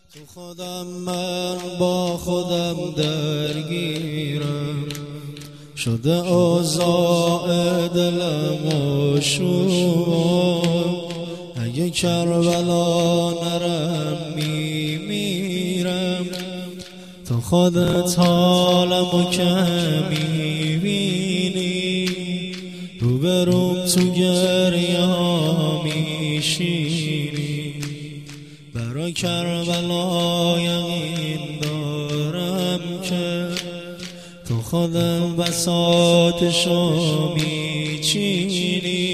تو خودم من با خودم درگیرم، شده اوضاع دلم آشوب. اگه کربلا نرم میمیرم، تو خودت حالمو که میبینی، روبروم تو گریه میشینی. برا کربلا یقین دارم که تو خودم بساطشو میچینی.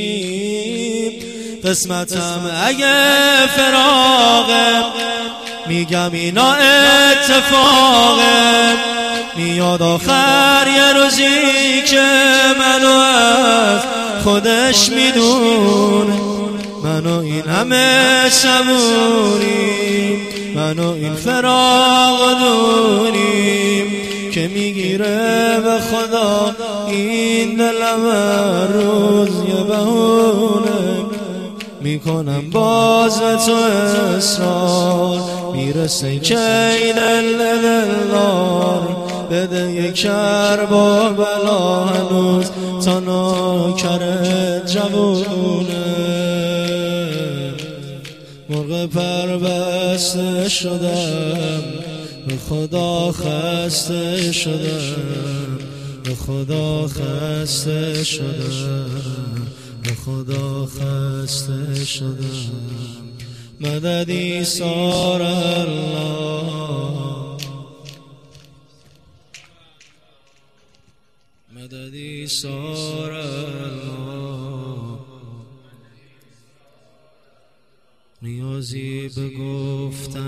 قسمتم اگه فراغه، میگم اینا اتفاقه. میاد آخر یه روزی که منو از خودش میدونه، منو این همه صبوریم، منو این فراق دونیم که میگیره به خدا این دلم هر روز یه بهونه. میکنم باز به تو اصرار، میرسه که این دلدار بده یک کربا بلا هنوز تا ناکرت جوونه. مرغ پر بسته شدم، به خدا خسته شدم، به خدا خسته شدم، به خدا خسته شدم. مددی سار الله، مددی سار الله. نیازی به گفتن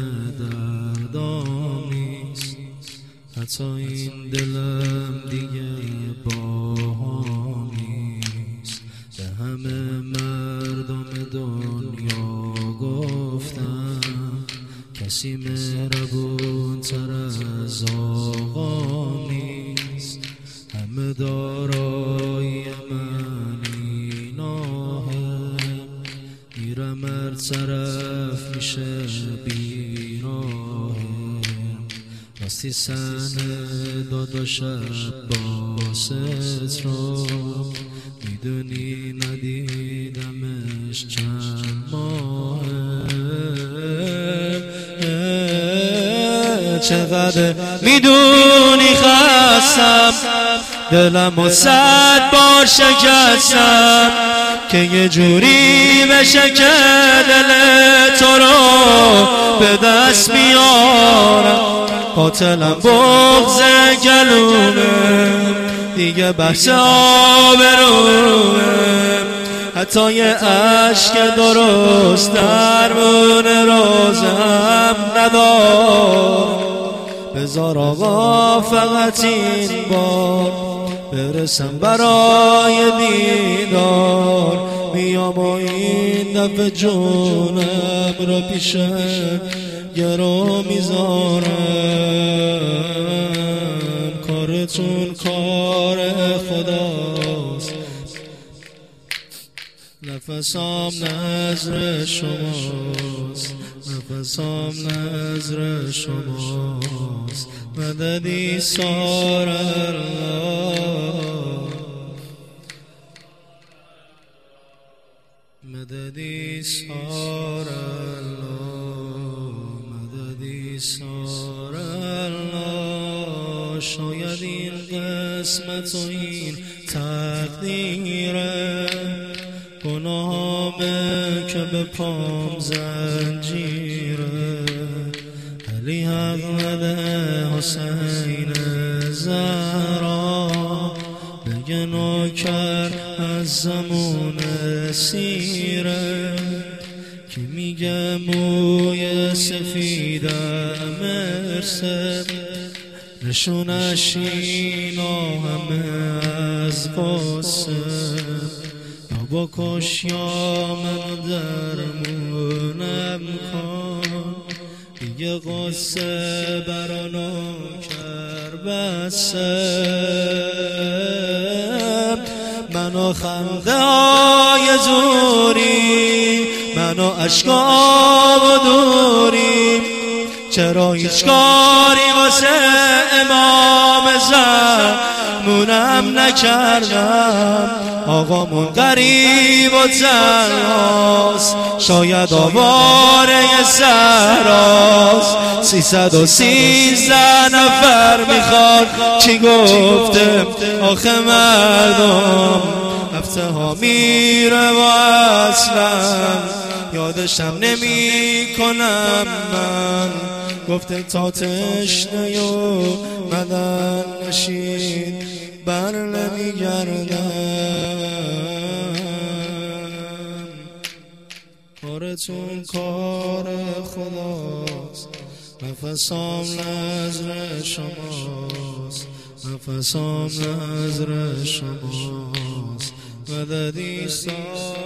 دردام نیست، حتی این دلم دیگه باهام نیست. به همه مردم دنیا گفتم کسی مهربون تر از آقام نیست. همه دارایی من ایناهه، میرم هر طرف میشه بیراهه. راستی سنه داد و شب باست رو، میدونی ندیدمش چند ماهه. چقدر میدونی خستم، دلم و 100 بار شکستم که یه جوری بشه که دل تو رو به دست بیارم. قاتلم بغض گلومه، دیگه بحث آبرومه. حتی یه عشق درست درمون روزم ندارم. بذار آقا فقط این بار برسم برای دیدار. میام و این دفعه جونم رو پیشم گرو میذارم. کارتون کار خداست، نفسام نظر شماست، نفسام نظر شماست. مددی سار الله، مددی سار الله، مددی سار الله. شاید این قسمت و این تقدیره، گناهامه که به پام زنجیره. علی حق نده حسین زهرا، بگه نوکر از زمان سیره. که میگه موی سفیدم ارسد، نشونش اینا همه از قصه. بکش یا من درمونم کن، دیگه قصه برانو کر بسه. منو خنده های زوری، منو عشقا و دوری، چرا هیچ کاری واسه امام زمونم نکردم؟ آقامون غریب و تنهاست، شاید آواره صحراست. 313 نفر میخواد، چی گفته آخه مردم؟ هفته ها میره و اصلا یادشم نمی کنم من. گفته تا تشنه و مدن نشید بر نمیگردم. کارتون کار خداست، نفسام نظر شماست، نفسام نظر شماست. مددی